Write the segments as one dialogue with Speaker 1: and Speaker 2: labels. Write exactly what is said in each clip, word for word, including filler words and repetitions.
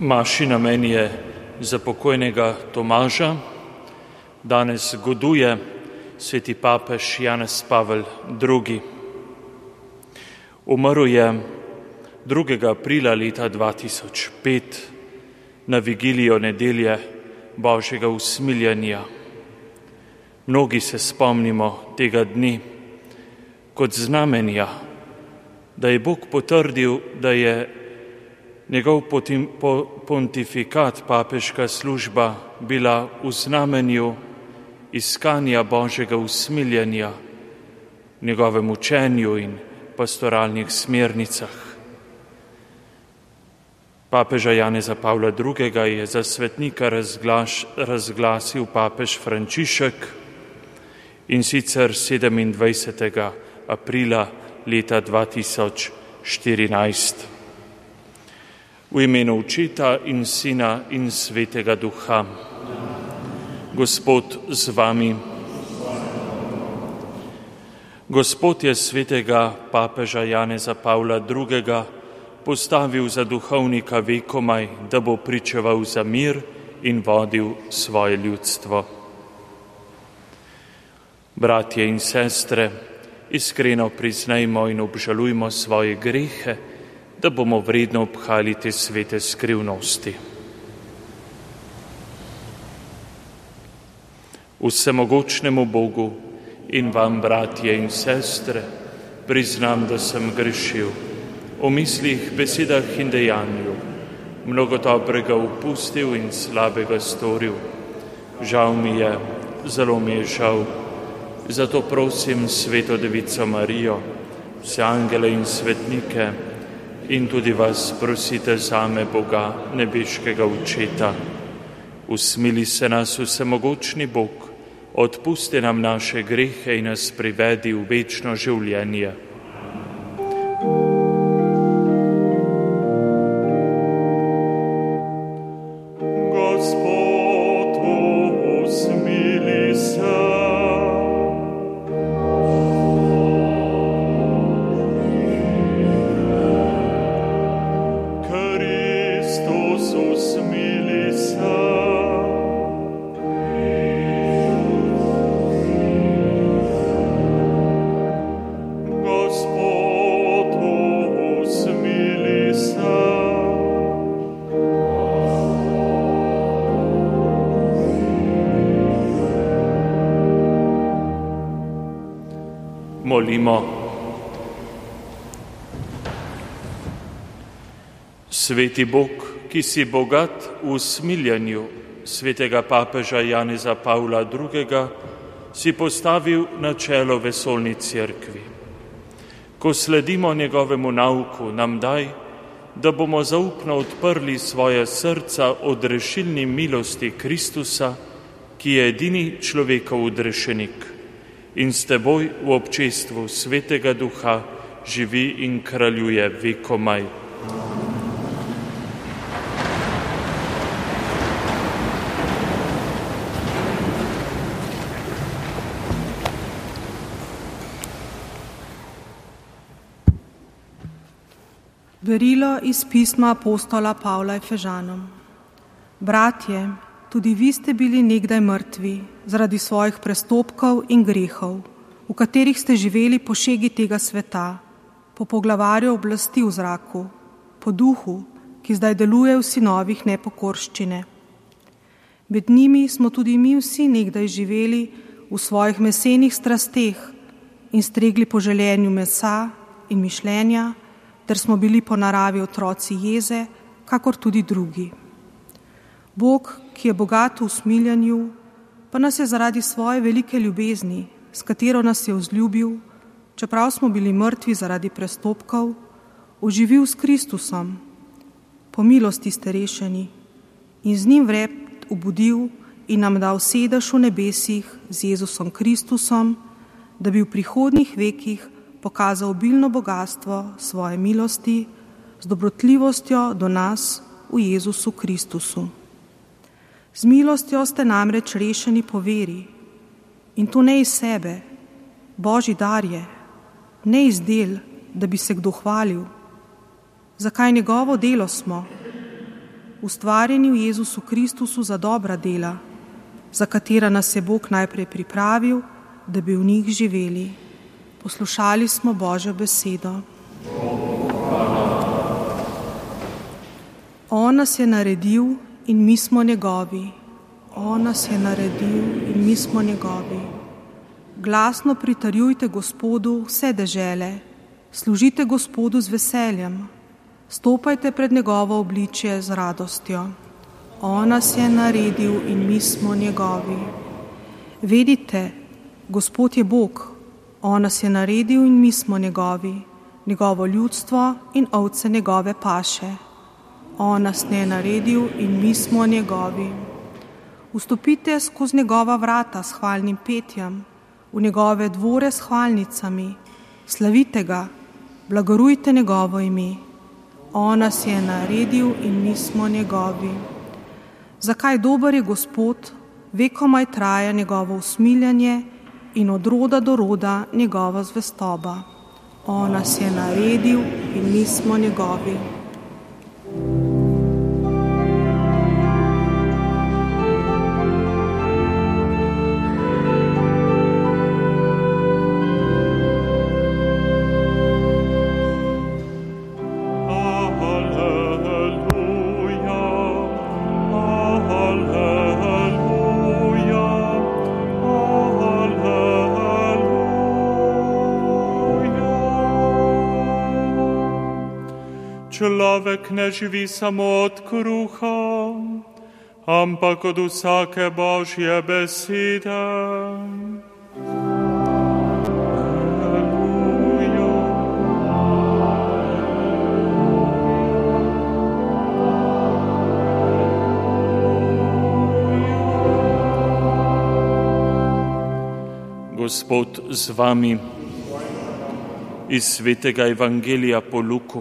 Speaker 1: Maši namen je za pokojnega Tomaža. Danes goduje sveti papež Janez Pavel drugi. Umrl je drugega aprila leta dva tisoč pet na vigilijo nedelje Božjega usmiljenja. Mnogi se spomnimo tega dne kot znamenja, da je Bog potrdil, da je njegov pontifikat, papežka služba, bila v znamenju iskanja Božjega usmiljenja, njegovem učenju in pastoralnih smernicah. Papeža Janeza Pavla drugega je za svetnika razglaš, razglasil papež Frančišek, in sicer sedemindvajsetega aprila leta dva tisoč štirinajst. V imenu Očeta in Sina in Svetega Duha. Gospod z vami. Gospod je svetega papeža Janeza Pavla drugega postavil za duhovnika vekomaj, da bo pričeval za mir in vodil svoje ljudstvo. Bratje in sestre, iskreno priznajmo in obžalujmo svoje grehe, da bomo vredno obhali te svete skrivnosti. Vsemogočnemu Bogu in vam, bratje in sestre, priznam, da sem grešil v mislih, besedah in dejanju, mnogo dobrega upustil in slabega storil. Žal mi je, zelo mi je žal. Zato prosim Sveto Devico Marijo, vse angele in svetnike in tudi vas prosite zame, Boga, nebeškega Očeta. Usmili se nas vsemogočni Bog, odpusti nam naše grehe in nas privedi v večno življenje. Molimo. Sveti Bog, ki si bogat v usmiljanju svetega papeža Janeza Pavla drugega, si postavil na čelo vesoljni cerkvi. Ko sledimo njegovemu nauku, nam daj, da bomo zaupno odprli svoje srca odrešilni milosti Kristusa, ki je edini človekov odrešenik, in s teboj v občestvu Svetega Duha živi in kraljuje vekomaj.
Speaker 2: Berilo iz pisma apostola Pavla Efežanom. Bratje, tudi vi ste bili nekdaj mrtvi zaradi svojih prestopkov in grehov, v katerih ste živeli po šegi tega sveta, po poglavarju oblasti v zraku, po duhu, ki zdaj deluje v sinovih nepokorščine. Med njimi smo tudi mi vsi nekdaj živeli v svojih mesenih strasteh in stregli po željenju mesa in mišljenja, ter smo bili po naravi otroci jeze, kakor tudi drugi. Bog, ki je bogat v usmiljanju, pa nas je zaradi svoje velike ljubezni, s katero nas je vzljubil, čeprav smo bili mrtvi zaradi prestopkov, oživil s Kristusom. Po milosti ste rešeni in z njim vred obudil in nam dal sedež v nebesih z Jezusom Kristusom, da bi v prihodnjih vekih pokazal obilno bogatstvo svoje milosti z dobrotljivostjo do nas v Jezusu Kristusu. Z milostjo ste namreč rešeni po veri, in to ne iz sebe, Božji dar je, ne iz del, da bi se kdo hvalil. Zakaj njegovo delo smo? ustvarjeni v Jezusu Kristusu za dobra dela, za katera nas je Bog najprej pripravil, da bi v njih živeli. Poslušali smo Božjo besedo. On nas je naredil in mi smo njegovi. On nas je naredil in mi smo njegovi. Glasno pritrjujte Gospodu vse dežele, služite Gospodu z veseljem, stopajte pred njegovo obličje z radostjo. On nas je naredil in mi smo njegovi. Vedite, Gospod je Bog, on nas je naredil in mi smo njegovi, njegovo ljudstvo in ovce njegove paše. On nas je naredil in mi smo njegovi. Vstopite skozi njegova vrata s hvalnim petjem, v njegove dvore s hvalnicami, slavite ga, blagorujte njegovo ime. On nas je naredil in mi smo njegovi. Zakaj dober je Gospod, vekomaj traja njegovo usmiljanje in od roda do roda njegova zvestoba. On nas je naredil in mi smo njegovi.
Speaker 1: Človek ne živi samo od kruha, ampak od vsake Božje besede. Aleluja. Gospod z vami iz svetega Evangelija po Luku.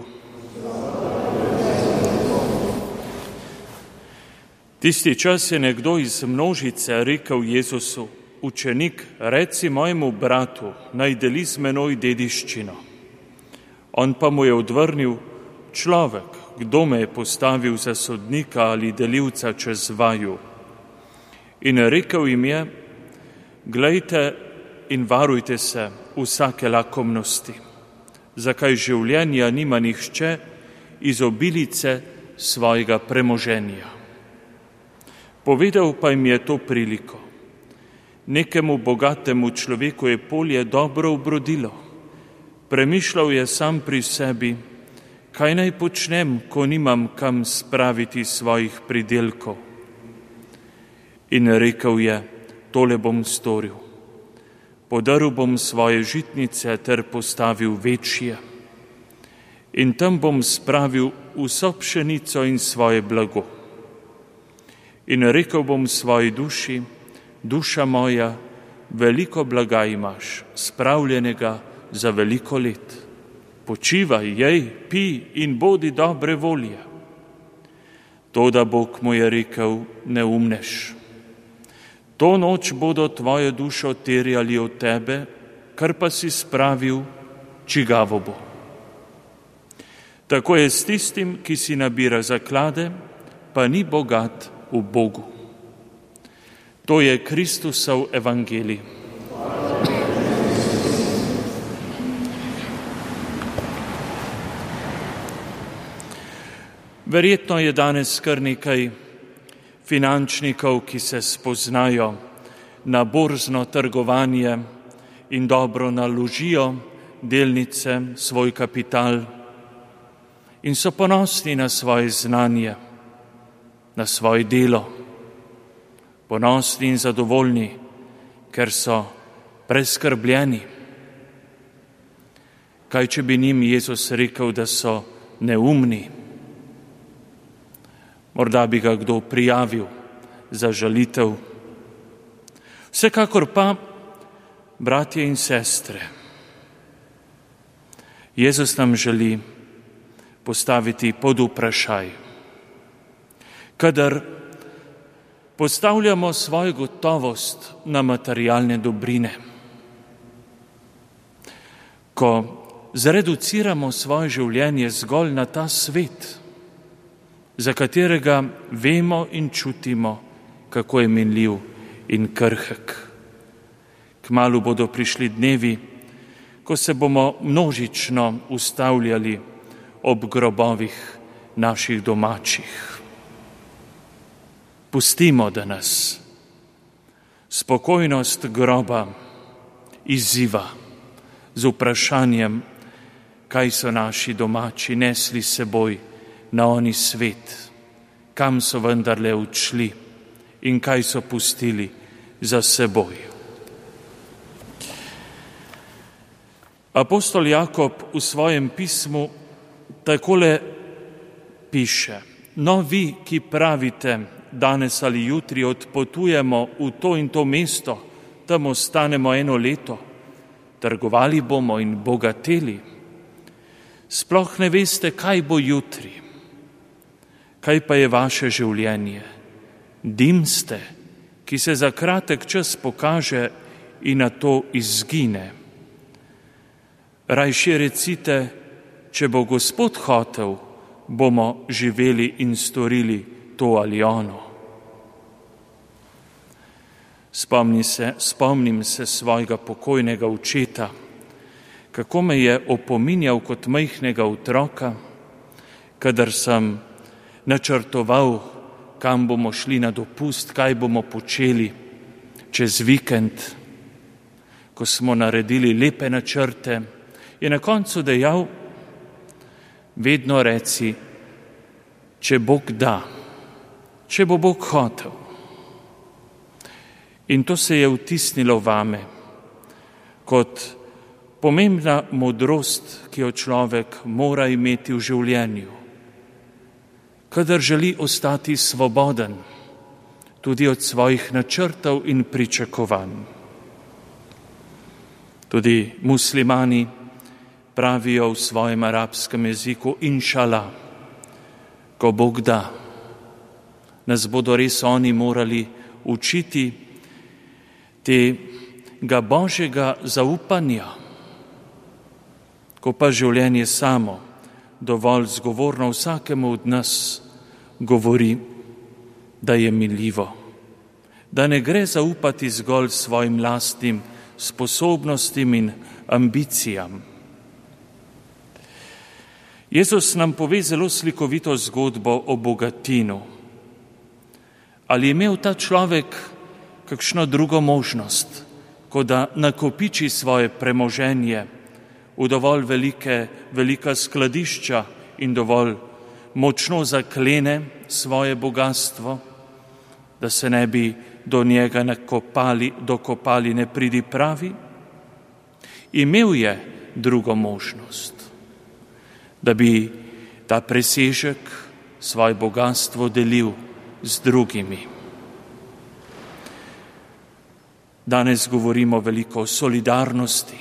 Speaker 1: Tisti čas je nekdo iz množice rekel Jezusu: Učenik, reci mojemu bratu, naj deli z menoj dediščino. On pa mu je odvrnil: Človek, kdo me je postavil za sodnika ali delivca čez vaju? In rekel jim je: Glejte in varujte se vsake lakomnosti, zakaj življenja nima nihče iz obilice svojega premoženja. Povedal pa jim je to priliko. Nekemu bogatemu človeku je polje dobro obrodilo. Premišljal je sam pri sebi, kaj naj počnem, ko nimam kam spraviti svojih pridelkov. In rekel je: Tole bom storil. Podaril bom svoje žitnice ter postavil večje. In tam bom spravil vso pšenico in svoje blago. In rekel bom svoji duši: Duša moja, veliko blaga imaš, spravljenega za veliko let. Počivaj, jej, pij in bodi dobre volje. Toda Bog mu je rekel: Neumnež. To noč bodo tvojo dušo terjali od tebe, kar pa si spravil, čigavo bo. Tako je s tistim, ki si nabira zaklade, pa ni bogat v Bogu. To je Kristusov evangelij. Verjetno je danes kar nekaj finančnikov, ki se spoznajo na borzno trgovanje in dobro naložijo delnice, svoj kapital in so ponosni na svoje znanje, na svoje delo, ponosni in zadovoljni, ker so preskrbljeni. Kaj, če bi njim Jezus rekel, da so neumni? Morda bi ga kdo prijavil za žalitev. Vsekakor pa, bratje in sestre, Jezus nam želi postaviti pod vprašaj. Kadar postavljamo svojo gotovost na materialne dobrine, ko zreduciramo svoje življenje zgolj na ta svet, za katerega vemo in čutimo, kako je minljiv in krhek. Kmalu bodo prišli dnevi, ko se bomo množično ustavljali ob grobovih naših domačih. Pustimo, da nas spokojnost groba izziva z vprašanjem, kaj so naši domači nesli seboj na oni svet, kam so vendarle odšli in kaj so pustili za seboj. Apostol Jakob v svojem pismu takole piše: No, vi, ki pravite, danes ali jutri odpotujemo v to in to mesto, tam ostanemo eno leto, trgovali bomo in bogateli. Sploh ne veste, kaj bo jutri. Kaj pa je vaše življenje? Dim ste, ki se za kratek čas pokaže in nato izgine. Rajši recite, če bo Gospod hotel, bomo živeli in storili to ali ono. Spomni se, spomnim se svojega pokojnega očeta, kako me je opominjal kot majhnega otroka, kadar sem načrtoval, kam bomo šli na dopust, kaj bomo počeli čez vikend. Ko smo naredili lepe načrte, je na koncu dejal: vedno reci, če Bog da, če bo Bog hotel. In to se je vtisnilo vame kot pomembna modrost, ki jo človek mora imeti v življenju, kadar želi ostati svoboden tudi od svojih načrtov in pričakovanj. Tudi muslimani pravijo v svojem arabskem jeziku inšala, ko Bog da. Nas bodo res oni morali učiti tega Božjega zaupanja, ko pa življenje samo dovolj zgovorno vsakemu od nas govori, da je miljivo, da ne gre zaupati zgolj svojim lastnim sposobnostim in ambicijam. Jezus nam pove zelo slikovito zgodbo o bogatinu. Ali je imel ta človek kakšno drugo možnost, kot da nakopiči svoje premoženje v dovolj velike, velika skladišča in dovolj močno zaklene svoje bogatstvo, da se ne bi do njega nakopali, dokopali nepridipravi? Imel je drugo možnost, da bi ta presežek, svoje bogatstvo delil z drugimi. Danes govorimo veliko o solidarnosti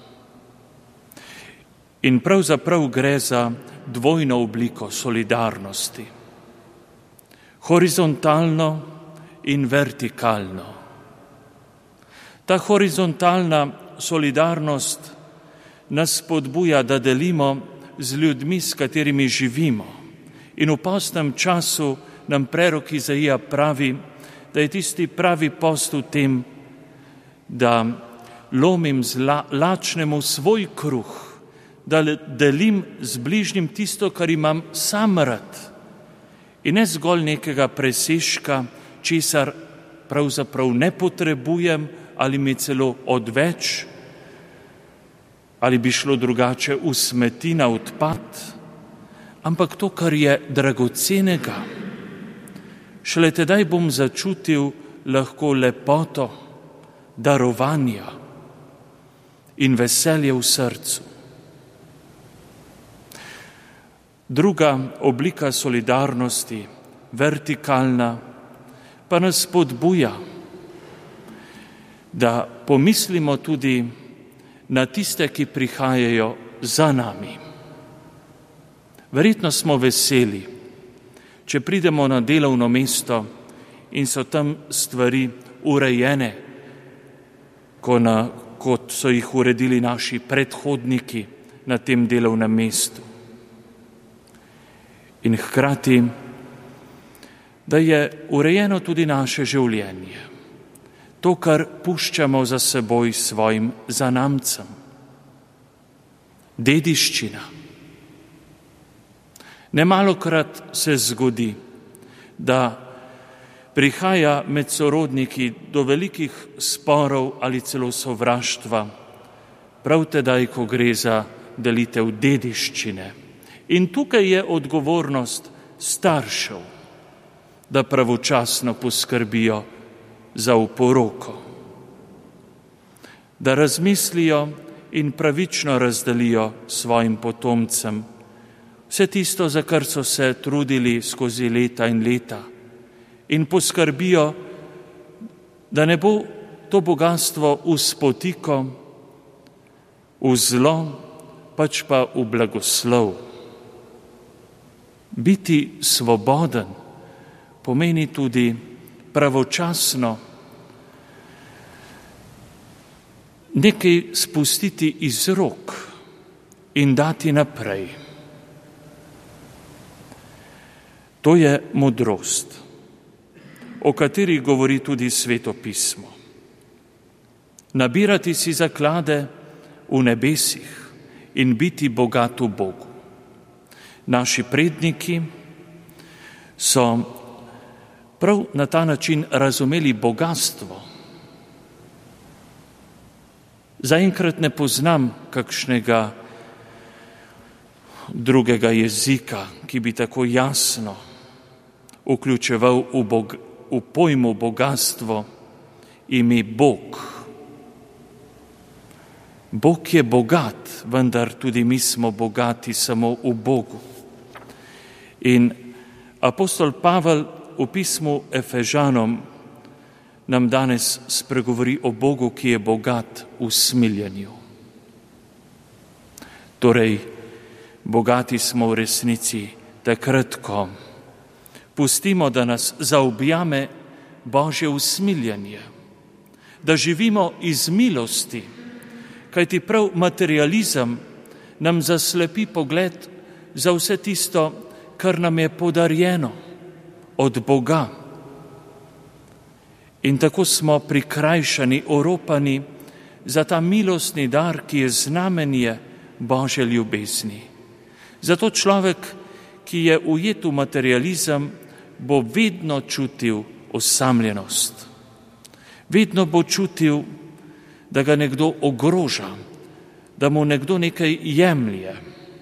Speaker 1: in pravzaprav gre za dvojno obliko solidarnosti. Horizontalno in vertikalno. Ta horizontalna solidarnost nas spodbuja, da delimo z ljudmi, s katerimi živimo. In v postnem času nam prerok Izaija pravi, da je tisti pravi post v tem, da lomim z la, lačnemu svoj kruh, da delim z bližnjim tisto, kar imam sam rad, in ne zgolj nekega presežka, česar pravzaprav ne potrebujem ali mi celo odveč, ali bi šlo drugače v smeti na odpad, ampak to, kar je dragocenega. Šele tedaj bom začutil lahko lepoto darovanja in veselje v srcu. Druga oblika solidarnosti, vertikalna, pa nas spodbuja, da pomislimo tudi na tiste, ki prihajajo za nami. Verjetno smo veseli, če pridemo na delovno mesto in so tam stvari urejene, kot so jih uredili naši predhodniki na tem delovnem mestu. In hkrati da je urejeno tudi naše življenje, to, kar puščamo za seboj svojim zanamcem. Dediščina. Nemalokrat se zgodi, da prihaja med sorodniki do velikih sporov ali celo sovraštva, prav tedaj, ko gre za delitev dediščine. In tukaj je odgovornost staršev, da pravočasno poskrbijo za oporoko, da razmislijo in pravično razdelijo svojim potomcem vse tisto, za kar so se trudili skozi leta in leta, in poskrbijo, da ne bo to bogatstvo v spotiko, v zlo, pač pa v blagoslov. Biti svoboden pomeni tudi pravočasno nekaj spustiti iz rok in dati naprej. To je modrost, o kateri govori tudi Sveto pismo. Nabirati si zaklade v nebesih in biti bogat v Bogu. Naši predniki so prav na ta način razumeli bogatstvo. Zaenkrat ne poznam kakšnega drugega jezika, ki bi tako jasno vključeval v, bog, v pojmu bogatstvo ime Bog. Bog je bogat, vendar tudi mi smo bogati samo v Bogu. In apostol Pavel v pismu Efežanom nam danes spregovori o Bogu, ki je bogat v smiljenju. Torej, bogati smo v resnici takrat, ko pustimo, da nas zaobjame Božje usmiljenje, da živimo iz milosti, kajti prav materializem nam zaslepi pogled za vse tisto, kar nam je podarjeno od Boga. In tako smo prikrajšani, oropani za ta milostni dar, ki je znamenje Božje ljubezni. Zato človek, ki je ujet v materializem, bo vedno čutil osamljenost. Vedno bo čutil, da ga nekdo ogroža, da mu nekdo nekaj jemlje.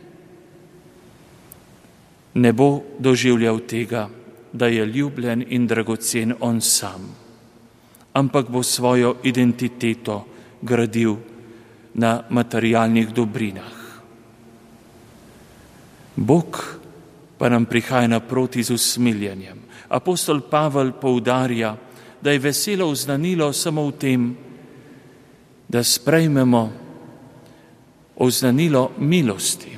Speaker 1: Ne bo doživljal tega, da je ljubljen in dragocen on sam, ampak bo svojo identiteto gradil na materialnih dobrinah. Bog pa nam prihaja naproti z usmiljenjem. Apostol Pavel poudarja, da je veselo oznanilo samo v tem, da sprejmemo oznanilo milosti,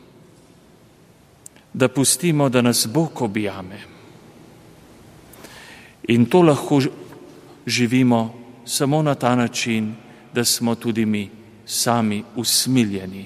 Speaker 1: da pustimo, da nas Bog objame. In to lahko živimo samo na ta način, da smo tudi mi sami usmiljeni.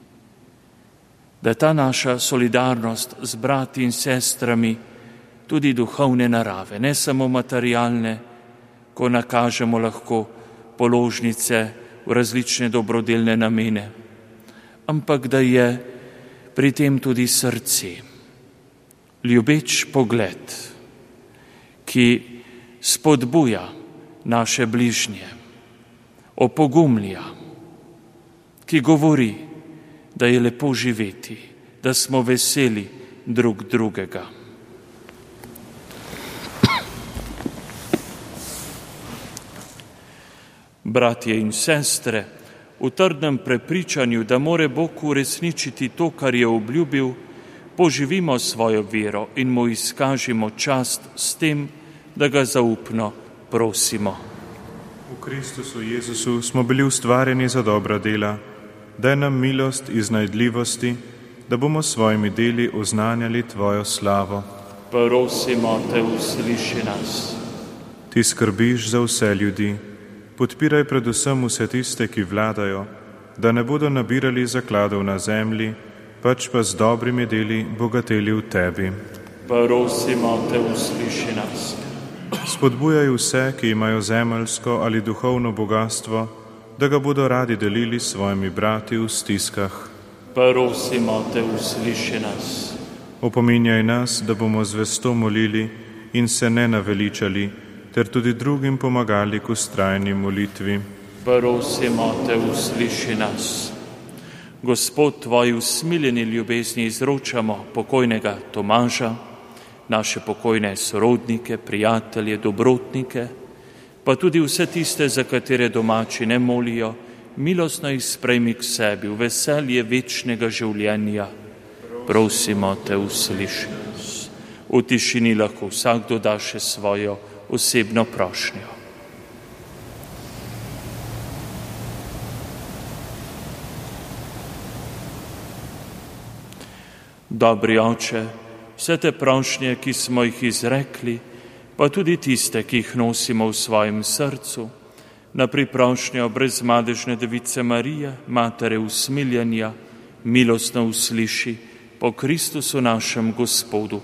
Speaker 1: Da ta naša solidarnost z brati in sestrami, tudi duhovne narave, ne samo materialne, ko nakažemo lahko položnice v različne dobrodelne namene, ampak da je pri tem tudi srce, ljubeč pogled, ki spodbuja naše bližnje, opogumlja, ki govori, da je lepo živeti, da smo veseli drug drugega. Bratje in sestre, v trdnem prepričanju, da more Bog uresničiti to, kar je obljubil, poživimo svojo vero in mu izkažimo čast s tem, da ga zaupno prosimo.
Speaker 3: V Kristusu Jezusu smo bili ustvarjeni za dobra dela. Daj nam milost iznajdljivosti, da bomo s svojimi deli oznanjali tvojo slavo.
Speaker 1: Prosimo te, usliši nas.
Speaker 3: Ti skrbiš za vse ljudi. Podpiraj predvsem vse tiste, ki vladajo, da ne bodo nabirali zakladov na zemlji, pač pa z dobrimi deli bogateli v tebi.
Speaker 1: Prosimo te, usliši nas.
Speaker 3: Spodbujaj vse, ki imajo zemeljsko ali duhovno bogatstvo, da ga bodo radi delili s svojimi brati v stiskah.
Speaker 1: Prosimo te, usliši nas.
Speaker 3: Opominjaj nas, da bomo zvesto molili in se ne naveličali, ter tudi drugim pomagali k vztrajni molitvi.
Speaker 1: Prosimo te, usliši nas. Gospod, tvoji usmiljeni ljubezni izročamo pokojnega Tomaža, naše pokojne sorodnike, prijatelje, dobrotnike, pa tudi vse tiste, za katere domači ne molijo, milostno jih sprejmi k sebi v veselje večnega življenja. Prosimo te, usliši nas. V tišini lahko vsakdo da še svojo osebno prošnjo. Dobri Oče, vse te prošnje, ki smo jih izrekli, pa tudi tiste, ki jih nosimo v svojem srcu, na priprošnjo brezmadežne Device Marije, Matere usmiljenja, milostno usliši po Kristusu našem Gospodu.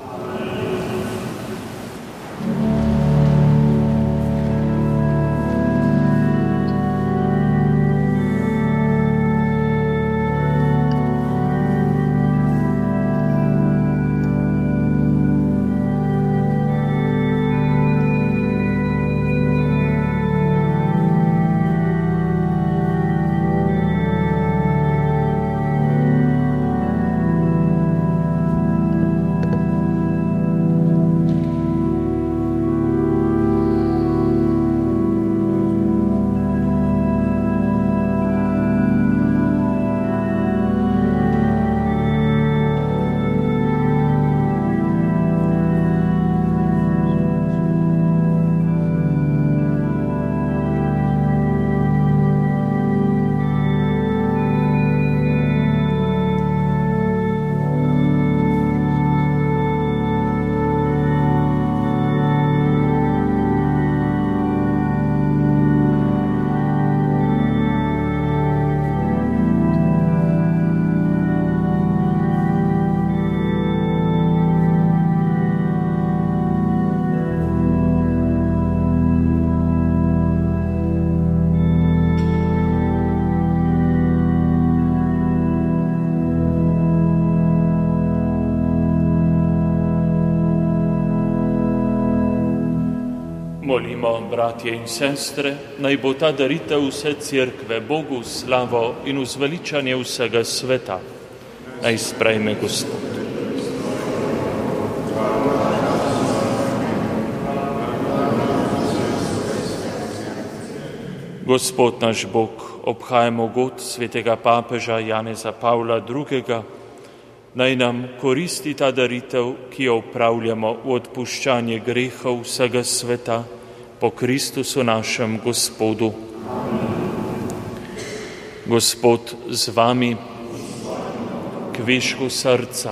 Speaker 1: Molimo, bratje in sestre, naj bo ta daritev vse cerkve Bogu slavo in uzveličanje vsega sveta. Naj sprejme Gospod. Gospod naš Bog, obhajamo god svetega papeža Janeza Pavla drugega, naj nam koristi ta daritev, ki jo upravljamo v odpuščanje grehov vsega sveta, po Kristusu našem Gospodu. Gospod z vami, k višku srca.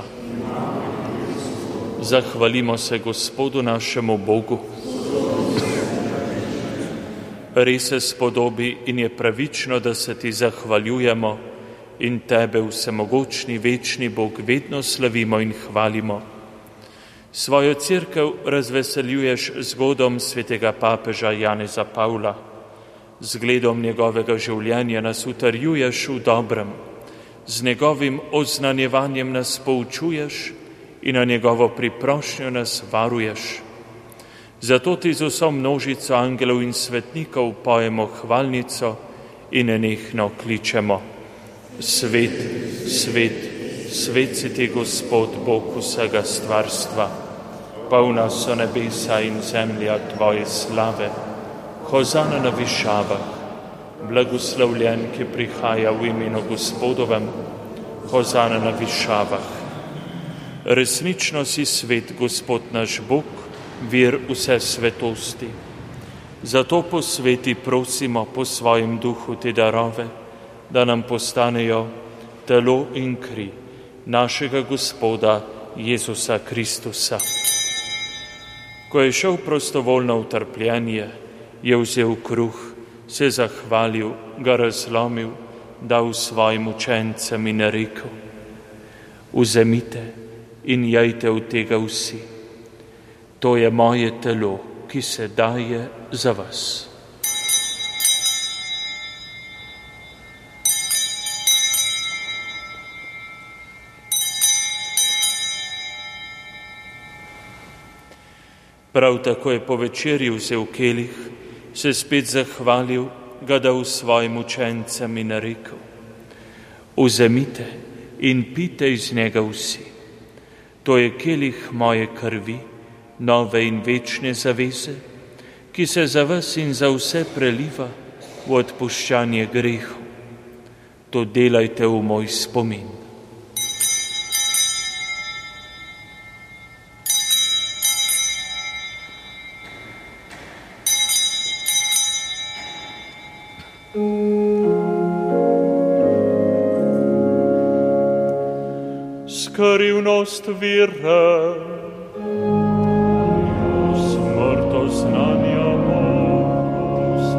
Speaker 1: Zahvalimo se Gospodu našemu Bogu. Res se spodobi in je pravično, da se ti zahvaljujemo in tebe, vsemogočni, večni Bog, vedno slavimo in hvalimo. Svojo cerkev razveseljuješ zgodom svetega papeža Janeza Pavla. Zgledom njegovega življenja nas utrjuješ v dobrem, z njegovim oznanjevanjem nas poučuješ in na njegovo priprošnjo nas varuješ. Zato ti z vso množico angelov in svetnikov pojemo hvalnico in nenehno kličemo: Svet, svet, svet si ti, Gospod, Bog vsega stvarstva. Polna so nebesa in zemlja tvoje slave. Hozana na višavah, blagoslovljen, ki prihaja v imenu Gospodovem. Hozana na višavah. Resnično si svet, Gospod naš Bog, vir vse svetosti. Zato po sveti prosimo po svojem duhu te darove, da nam postanejo telo in kri našega Gospoda Jezusa Kristusa. Ko je šel prostovoljno v trpljenje, je vzel kruh, se zahvalil, ga razlomil, dal svojim učencem in rekel: Vzemite, in jejte od tega vsi. To je moje telo, ki se daje za vas. Prav tako je po večerji vzel kelih, se spet zahvalil, ga dal svojim učencem in rekel: Vzemite in pite iz njega vsi. To je kelih moje krvi, nove in večne zaveze, ki se za vas in za vse preliva v odpuščanje grehov. To delajte v moj spomin.
Speaker 4: Skrivnost vire, smrto znanja modrost.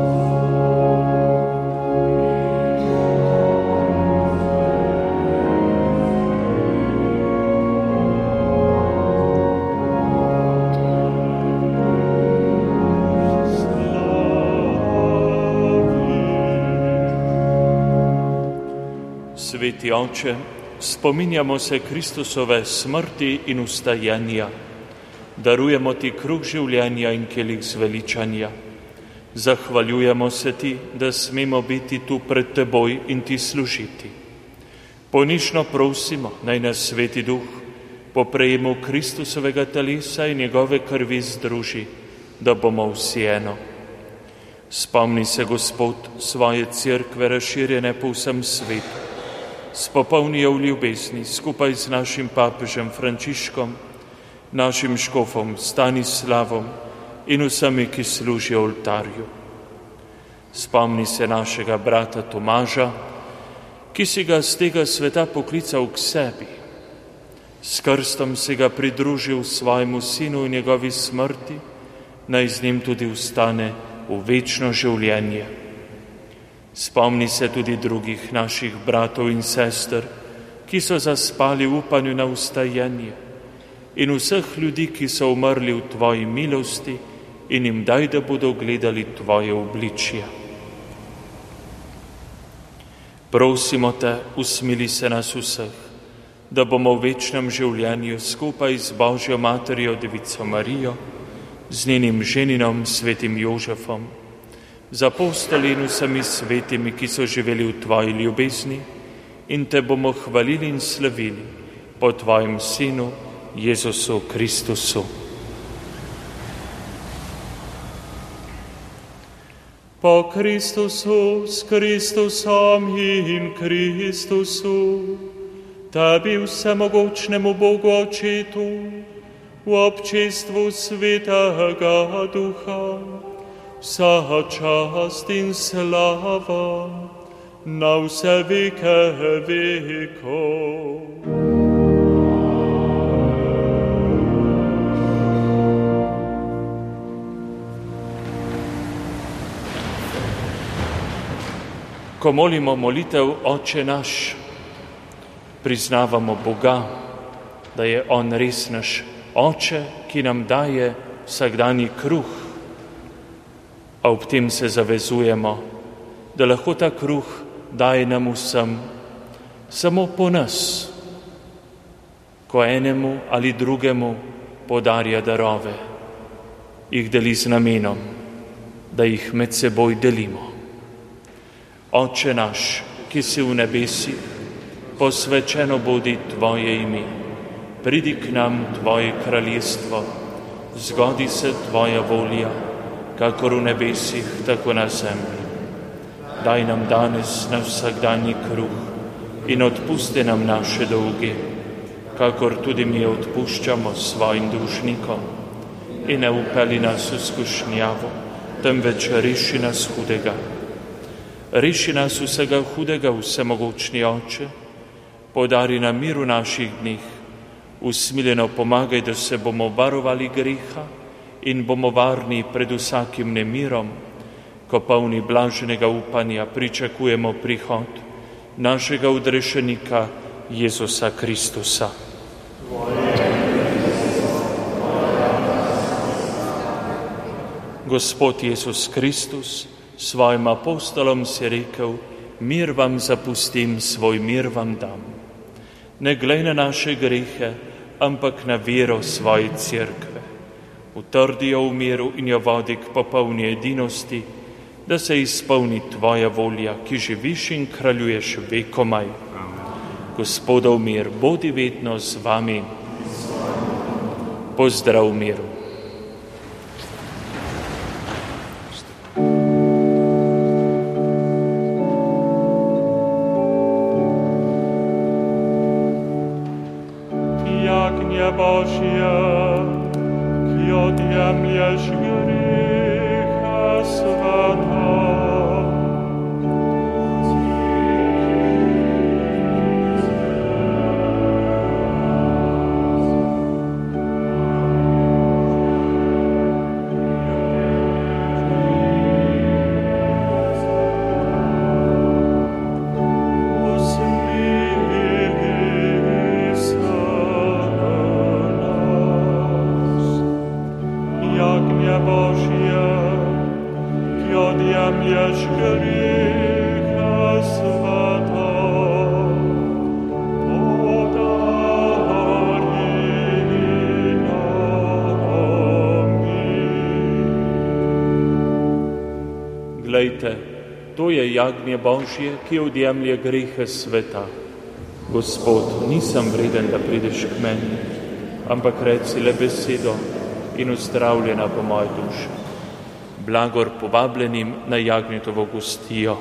Speaker 1: Sveti Oče, spominjamo se Kristusove smrti in vstajenja, darujemo ti kruh življenja in kelih zveličanja. Zahvaljujemo se ti, da smemo biti tu pred teboj in ti služiti. Ponižno prosimo, naj nas Sveti Duh po prejemu Kristusovega telesa in njegove krvi združi, da bomo vsi eno. Spomni se, Gospod, svoje cerkve razširjene po vsem svetu. Spopolni jo v ljubezni skupaj z našim papežem Frančiškom, našim škofom Stanislavom in vsemi, ki služijo oltarju. Spomni se našega brata Tomaža, ki si ga z tega sveta poklical k sebi. S krstom si ga pridružil svojemu sinu v njegovi smrti, naj z njim tudi vstane v večno življenje. Spomni se tudi drugih naših bratov in sester, ki so zaspali v upanju na vstajenje, in vseh ljudi, ki so umrli v tvoji milosti, in jim daj, da bodo gledali tvoje obličje. Prosimo te, usmili se nas vseh, da bomo v večnem življenju skupaj z Božjo Materjo Devico Marijo, z njenim ženinom svetim Jožefom, z apostoli in vsemi svetimi, ki so živeli v tvoji ljubezni, in te bomo hvalili in slavili po tvojem Sinu, Jezusu Kristusu.
Speaker 4: Po Kristusu, s Kristusom in Kristusu, tebi vsemogočnemu Bogu Očetu, v občestvu Svetega Duha, vsa čast in slava na vse veke vekov.
Speaker 1: Ko molimo molitev Oče naš, priznavamo Boga, da je On res naš Oče, ki nam daje vsakdanji kruh, a ob tem se zavezujemo, da lahko ta kruh daje nam vsem samo po nas, ko enemu ali drugemu podarja darove, jih deli z namenom, da jih med seboj delimo. Oče naš, ki si v nebesih, posvečeno bodi tvoje ime, pridi k nam tvoje kraljestvo, zgodi se tvoja volja, kakor v nebesih, tako na zemlji. Daj nam danes naš vsakdanji kruh in odpusti nam naše dolge, kakor tudi mi odpuščamo svojim dolžnikom. In ne upeli nas v skušnjavo, temveč reši nas hudega. Reši nas vsega hudega, vsemogočni Oče, podari nam mir v naših dneh, usmiljeno pomagaj, da se bomo varovali greha in bomo varni pred vsakim nemirom, ko polni blaženega upanja pričakujemo prihod našega odrešenika Jezusa Kristusa. Gospod Jezus Kristus svojim apostolom si rekel, mir vam zapustim, svoj mir vam dam. Ne glej na naše grehe, ampak na vero svoje cerkve. Utrdi jo v miru in jo vodi k popolni edinosti, da se izpolni tvoja volja, ki živiš in kraljuješ vekomaj. Gospodov mir, bodi vedno z vami. Pozdrav v miru.
Speaker 4: Božja, ki odjemlješ greha sveta.
Speaker 1: Glejte, to je jagnje Božje, ki odjemlje grehe sveta. Gospod, nisem vreden, da prideš k meni, ampak reci le besedo in uzdravljena bo moja duša. Blagor povabljenim na jagnjetovo gostijo.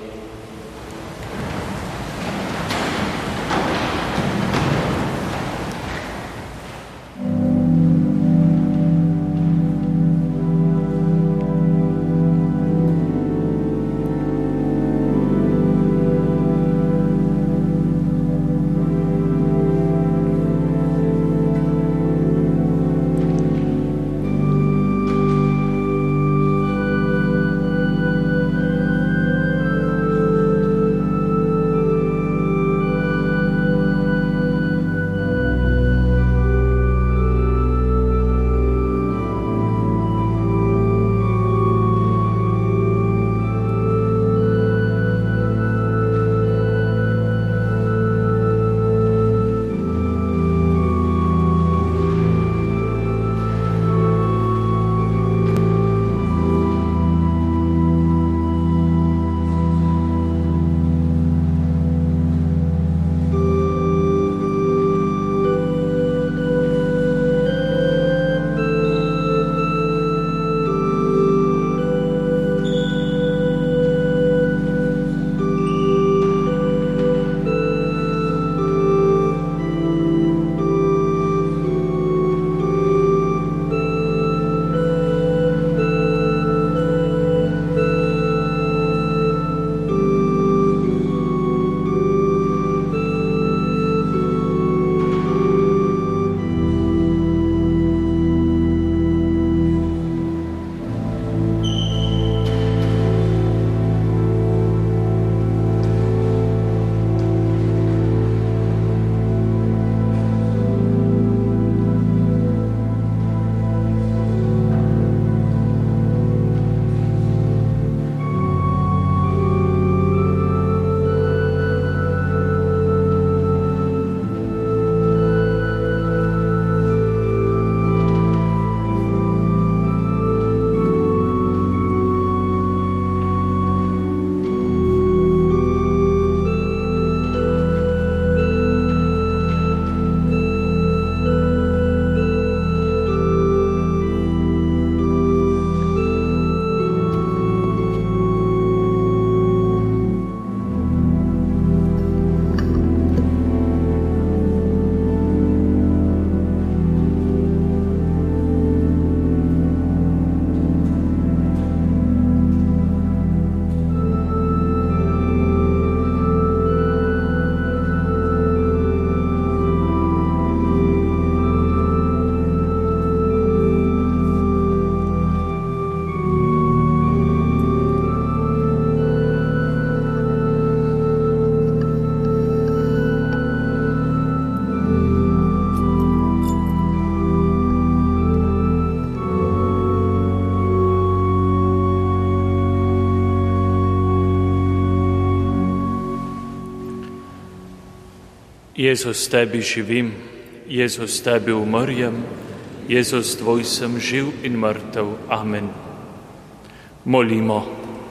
Speaker 1: Jezus, tebi živim, Jezus, tebi umrjem, Jezus, tvoj sem živ in mrtev. Amen. Molimo.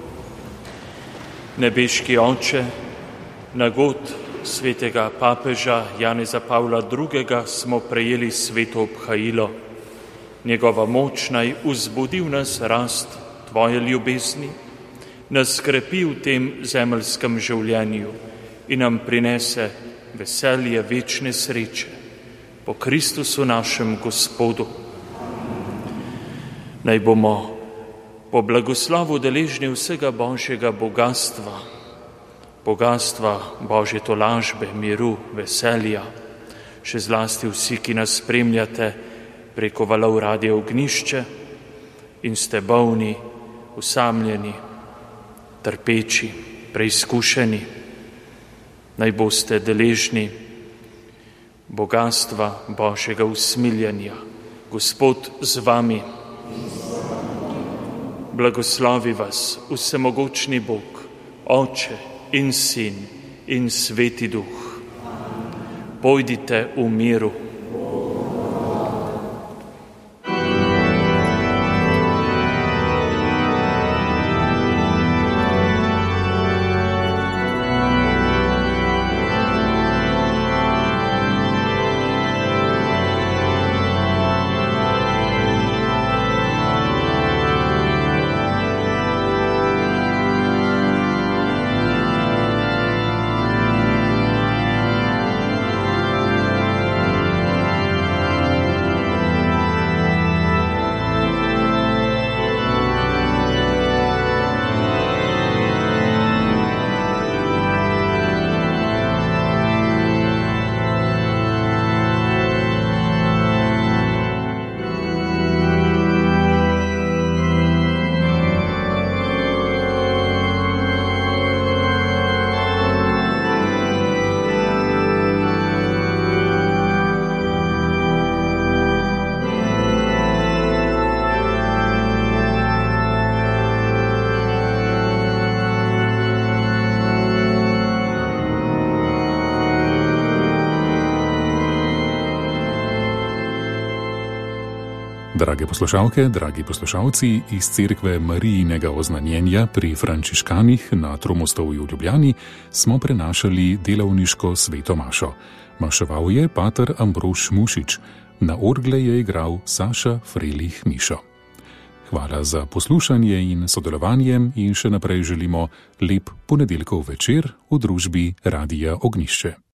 Speaker 1: Nebeški Oče, na god svetega papeža Janeza Pavla drugega smo prejeli sveto obhajilo. Njegova moč naj vzbudi v nas rast tvoje ljubezni, nas skrepi v tem zemeljskem življenju in nam prinese veselje večne sreče. Po Kristusu našem Gospodu. Naj bomo po blagoslovu deležni vsega Božjega bogatstva, bogatstva Božje tolažbe, miru, veselja, še zlasti vsi, ki nas spremljate preko valov Radia Ognišče in ste bolni, usamljeni, trpeči, preizkušeni. Naj boste deležni bogatstva Božjega usmiljenja. Gospod z vami. Blagoslovi vas vsemogočni Bog, Oče in Sin in Sveti Duh. Pojdite v miru.
Speaker 5: Drage poslušalke, dragi poslušalci, iz cerkve Marijinega oznanjenja pri Frančiškanih na Tromostovju v Ljubljani smo prenašali delavniško sveto mašo. Maševal je pater Ambrož Mušič, na orgle je igral Saša Frelih Mišo. Hvala za poslušanje in sodelovanje in še naprej želimo lep ponedeljkov večer v družbi Radia Ognišče.